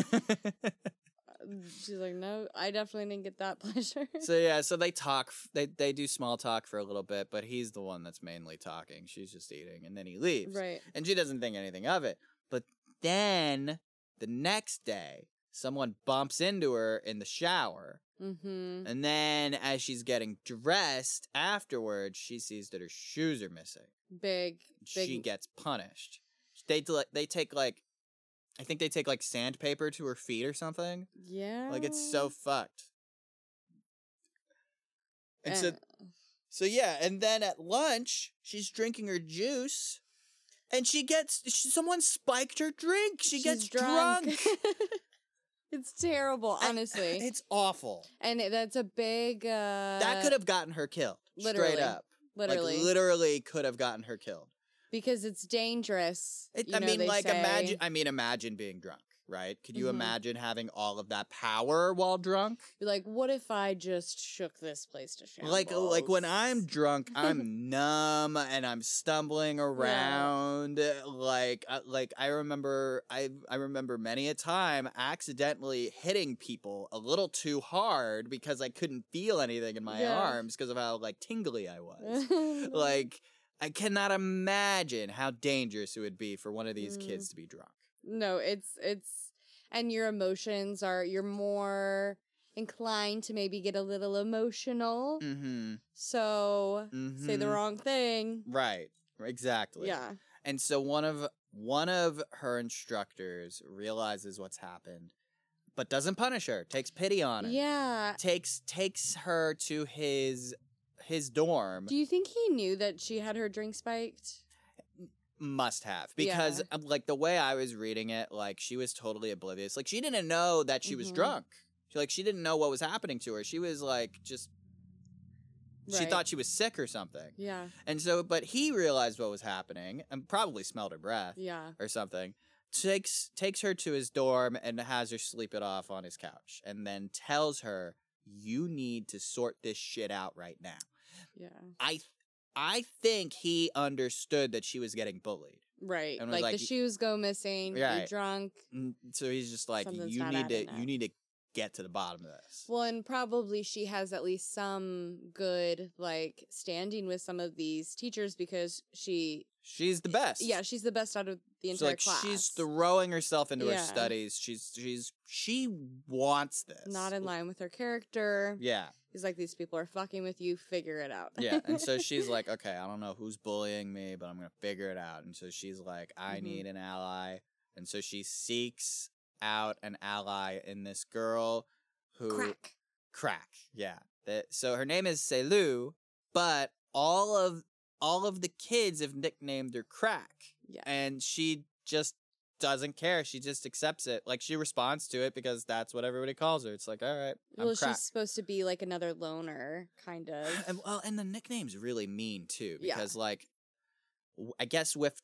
She's like, no, I definitely didn't get that pleasure. So they talk, they do small talk for a little bit, but he's the one that's mainly talking. She's just eating, and then he leaves. Right. And she doesn't think anything of it. But then, the next day, someone bumps into her in the shower. Mm-hmm. And then as she's getting dressed afterwards, she sees that her shoes are missing. Big. She gets punished. They take like, I think they take like sandpaper to her feet or something. Yeah. Like, it's so fucked. And Eh. so yeah, and then at lunch, she's drinking her juice, and someone spiked her drink. She gets She's drunk. It's terrible, honestly. It's awful. And that's a big, That could have gotten her killed. literally. Straight up. Literally. Like, literally could have gotten her killed. Because it's dangerous. Imagine being drunk, right? Could you Mhm. imagine having all of that power while drunk? Be like, what if I just shook this place to shambles? Like when I'm drunk, I'm numb and I'm stumbling around. Like I remember many a time accidentally hitting people a little too hard because I couldn't feel anything in my arms because of how like tingly I was. Like, I cannot imagine how dangerous it would be for one of these kids to be drunk. No, it's and your emotions you're more inclined to maybe get a little emotional. Mm-hmm. So say the wrong thing. Right. Exactly. Yeah. And so one of her instructors realizes what's happened, but doesn't punish her, takes pity on her. Yeah. Takes her to his dorm. Do you think he knew that she had her drink spiked? Must have, because like the way I was reading it, like she was totally oblivious. Like she didn't know that she was drunk. She didn't know what was happening to her. She was like just she thought she was sick or something. Yeah. And so, but he realized what was happening and probably smelled her breath. Yeah. Or something. Takes her to his dorm and has her sleep it off on his couch, and then tells her, "You need to sort this shit out right now." Yeah. I think he understood that she was getting bullied. Right. And was like the shoes go missing, you're drunk. So he's just like, Something's you not need to get to the bottom of this. Well, and probably she has at least some good like standing with some of these teachers because she's the best. Yeah, she's the best out of the entire class. She's throwing herself into her studies. She wants this. Not in line with her character. Yeah. He's like, these people are fucking with you, figure it out. Yeah, and so she's like, okay, I don't know who's bullying me, but I'm going to figure it out. And so she's like, I need an ally. And so she seeks out an ally in this girl who... Crack, yeah. So her name is Selu, but all of the kids have nicknamed her Crack. Yeah. And she just doesn't care. She just accepts it. Like, she responds to it because that's what everybody calls her. It's like, all right, I'm Crack. She's supposed to be like another loner, kind of. And the nickname's really mean too, because like, I guess with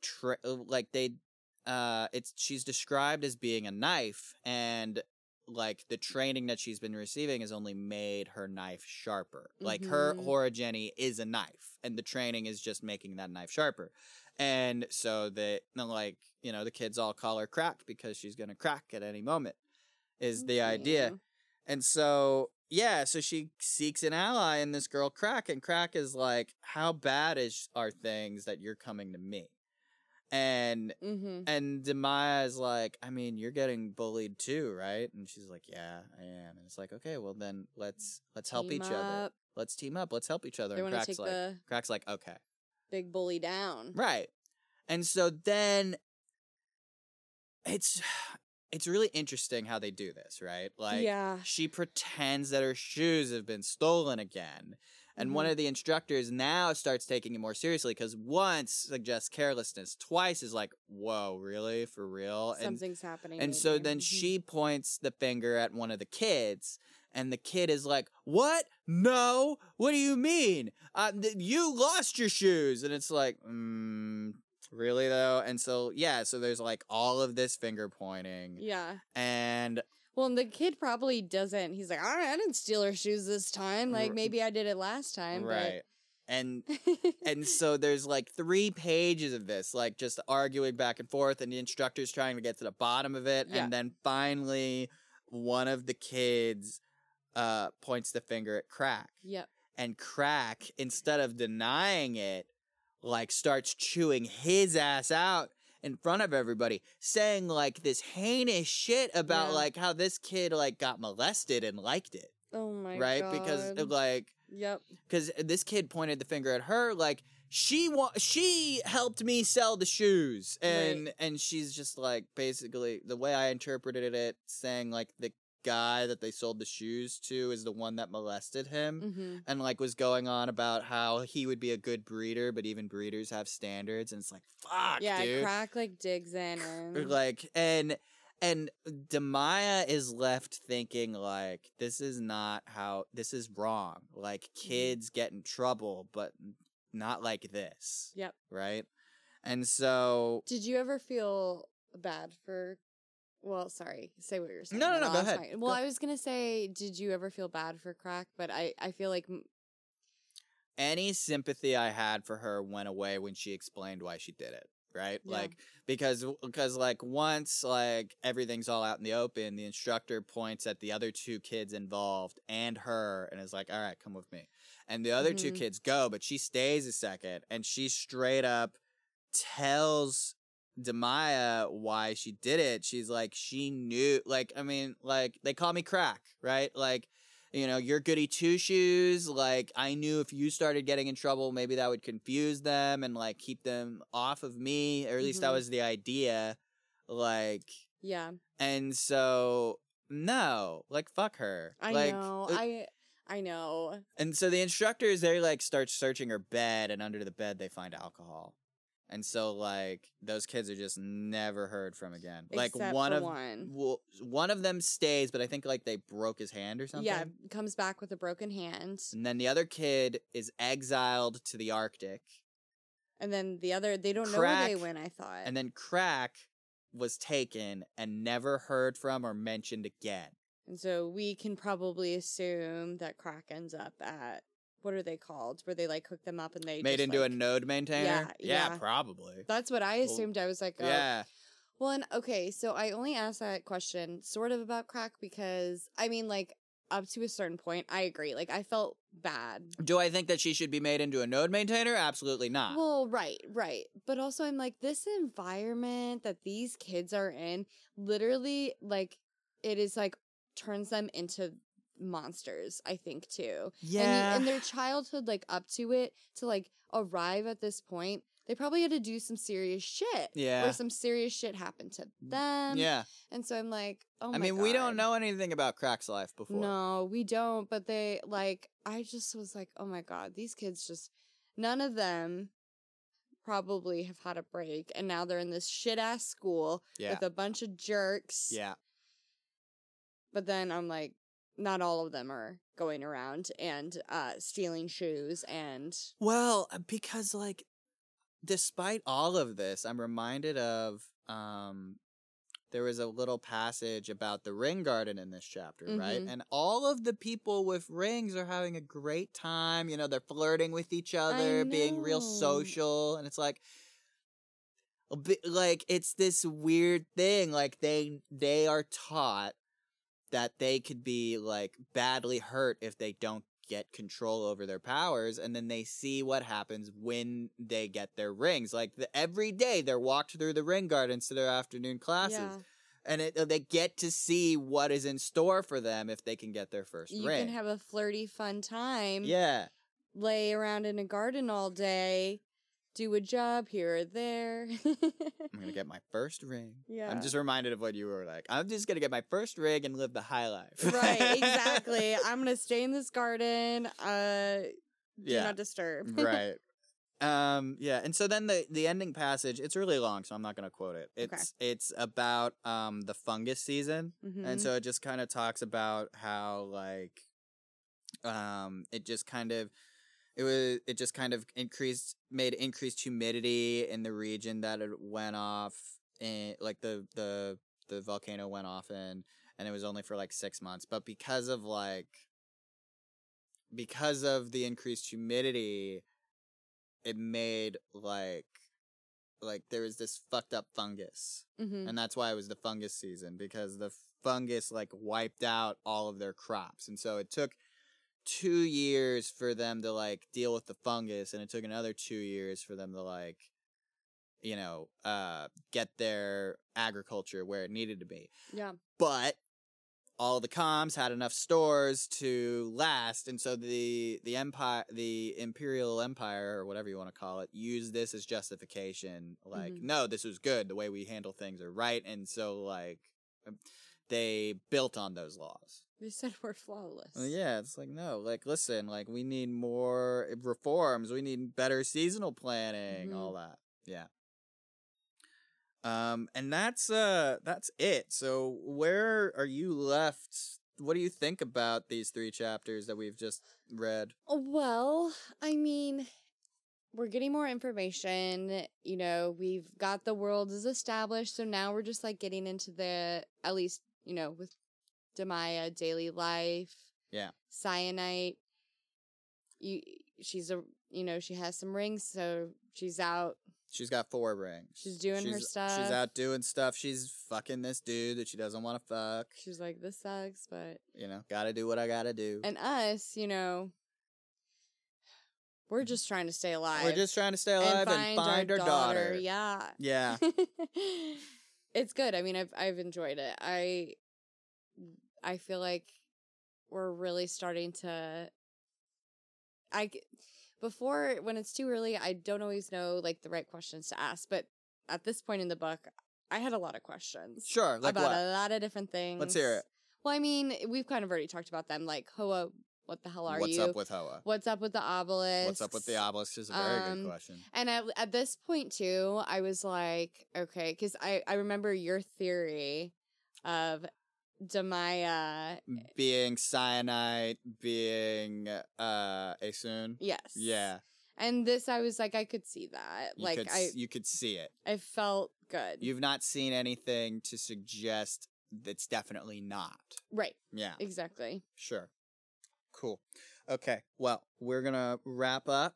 she's described as being a knife, and like the training that she's been receiving has only made her knife sharper. Like her orogeny is a knife, and the training is just making that knife sharper. And so the kids all call her Crack because she's gonna crack at any moment, is the idea. And so so she seeks an ally in this girl Crack, and Crack is like, how bad are things that you're coming to me? And Demaya is like, I mean, you're getting bullied too, right? And she's like, yeah, I am. And it's like, okay, well then let's help each other. Let's team up. Let's help each other. They and Crack's like, okay. Big bully down. Right. And so then it's really interesting how they do this, right? Like, she pretends that her shoes have been stolen again. And one of the instructors now starts taking it more seriously, because once suggests carelessness, twice is like, whoa, really? For real? Something's happening. And so then she points the finger at one of the kids, and the kid is like, what? No? What do you mean? You lost your shoes. And it's like, really though? And so, so there's like all of this finger pointing. Yeah. And... well, and the kid probably doesn't. He's like, all right, I didn't steal her shoes this time. Like, maybe I did it last time. Right. And so there's like 3 pages of this, like just arguing back and forth, and the instructor's trying to get to the bottom of it. And then finally, one of the kids points the finger at Crack. Yep. And Crack, instead of denying it, like starts chewing his ass out in front of everybody, saying like this heinous shit about Yeah. like how this kid like got molested and liked it, Oh my right? god. Because like, Yep. because this kid pointed the finger at her, like she helped me sell the shoes, and she's just like basically the way I interpreted it, saying like the guy that they sold the shoes to is the one that molested him. Mm-hmm. And like was going on about how he would be a good breeder, but even breeders have standards, and it's like fuck, Yeah, dude. Crack like digs in and Like and Demaya is left thinking like this is wrong. Like kids get in trouble, but not like this. Yep. Right? And so Did you ever feel bad for? Well, sorry. Say what you're saying. No, and go I'll ask ahead. my- Well, I was gonna say, did you ever feel bad for Crack? But I feel like any sympathy I had for her went away when she explained why she did it, right? Yeah. Like because like once like everything's all out in the open, the instructor points at the other two kids involved and her and is like, "All right, come with me." And the other two Mhm. kids go, but she stays a second and she straight up tells Demaya why she did it. She's like, she knew, like, I mean, like, they call me Crack, right? Like, you know, you're goody two shoes. Like, I knew if you started getting in trouble, maybe that would confuse them and, like, keep them off of me. Or at least that Mhm. was the idea. Like, yeah, and so, no, like, fuck her. I like, know. I know. And so the instructors, they, like, start searching her bed, and under the bed, they find alcohol. And so, like, those kids are just never heard from again. Like, Except one for of one. well, one of them stays, but I think like they broke his hand or something. Yeah, comes back with a broken hand, And then the other kid is exiled to the Arctic. and then the other they don't know where they Crack- went. I thought. And then Crack was taken and never heard from or mentioned again. And so we can probably assume that Crack ends up at, what are they called? Where they like hook them up and they Made just, into a like, node maintainer? Yeah. Probably. That's what I assumed. I was like, oh. Yeah. Well, and okay, so I only asked that question sort of about Crack because, I mean, like, up to a certain point, I agree. Like, I felt bad. Do I think that she should be made into a node maintainer? Absolutely not. Well, right. But also, I'm like, this environment that these kids are in, literally, like, it is like, turns them into monsters, I think, too. Yeah. And their childhood, like, up to it, to, like, arrive at this point, they probably had to do some serious shit. Yeah. Or some serious shit happened to them. Yeah. And so I'm like, oh my I mean, God. we don't know anything about Crack's life before. No, we don't. But they, like, I just was like, oh my God, these kids just, none of them probably have had a break. And now they're in this shit ass school Yeah. with a bunch of jerks. Yeah. But then I'm like, not all of them are going around and stealing shoes and Well, because like, despite all of this, I'm reminded of there was a little passage about the ring garden in this chapter, right? Mhm. And all of the people with rings are having a great time. You know, they're flirting with each other, being real know. social, and it's like a bit like it's this weird thing. Like they are taught that they could be like badly hurt if they don't get control over their powers, and then they see what happens when they get their rings. Like every day they're walked through the ring gardens to their afternoon classes, yeah. and they get to see what is in store for them if they can get their first You ring. can have a flirty, fun time. Yeah. Lay around in a garden all day, do a job here or there. I'm gonna get my first ring. Yeah. I'm just reminded of what you were like. I'm just gonna get my first ring and live the high life. Right, exactly. I'm gonna stay in this garden. Do Yeah. not disturb. Right. Yeah, and so then the ending passage, it's really long, so I'm not gonna quote it. It's about the fungus season. Mhm. And so it just kind of talks about how like it just kind of made increased humidity in the region that it went off in, like the volcano went off in, and it was only for like 6 months, but because of the increased humidity, it made like there was this fucked up fungus. Mhm. And that's why it was the fungus season, because the fungus like wiped out all of their crops. And so it took 2 years for them to like deal with the fungus, and it took another 2 years for them to like get their agriculture where it needed to be. Yeah. But all the comms had enough stores to last, and so the Imperial Empire, or whatever you want to call it, used this as justification. Like, no, this was good. The way we handle things are right, and so like they built on those laws. They said we're flawless. Well, yeah, it's like, no, like, listen, like, we need more reforms. We need better seasonal planning, all that. Yeah. And that's it. So where are you left? What do you think about these 3 chapters that we've just read? Well, I mean, we're getting more information. You know, we've got the world is established, so now we're just like getting into the, at least, you know, with Demaya, daily life. Yeah. Cyanite. She has some rings, so she's out. She's got 4 rings. She's doing her stuff. She's out doing stuff. She's fucking this dude that she doesn't want to fuck. She's like, this sucks, but... gotta do what I gotta do. And us, we're just trying to stay alive. We're just trying to stay alive and find our daughter. Yeah. Yeah. It's good. I mean, I've enjoyed it. I feel like we're really starting to... Before, when it's too early, I don't always know, like, the right questions to ask. But at this point in the book, I had a lot of questions. Sure, like about what? a lot of different things. Let's hear it. Well, I mean, we've kind of already talked about them. Like, Hoa, what the hell are What's you? up with Hoa? What's up with the obelisk? What's up with the obelisk is a very good question. And at this point, too, I was like, okay, because I remember your theory of Demaya being cyanide, being Asun. Yes. Yeah. And this, I was like, I could see that. You could see it. I felt good. You've not seen anything to suggest that's definitely not. Right. Yeah. Exactly. Sure. Cool. Okay. Well, we're gonna wrap up.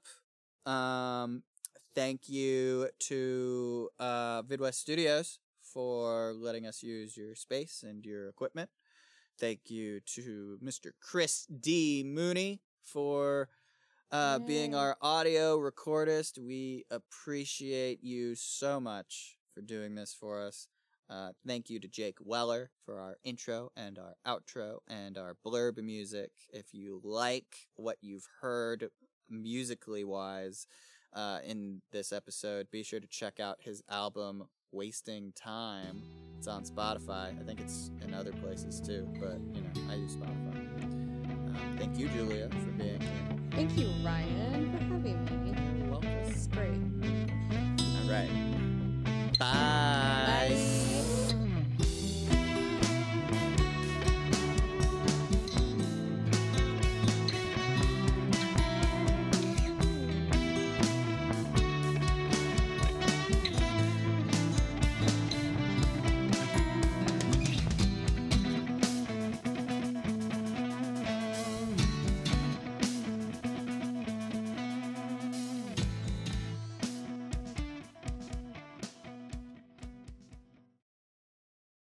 Thank you to Vidwest Studios for letting us use your space and your equipment. Thank you to Mr. Chris D. Mooney for being our audio recordist. We appreciate you so much for doing this for us. Thank you to Jake Weller for our intro and our outro and our blurb music. If you like what you've heard musically wise in this episode, be sure to check out his album Wasting Time. It's on Spotify. I think it's in other places too, but I use Spotify. Thank you, Julia, for being here. Thank you, Ryan, for having me. You're welcome. This is great. All right. Bye.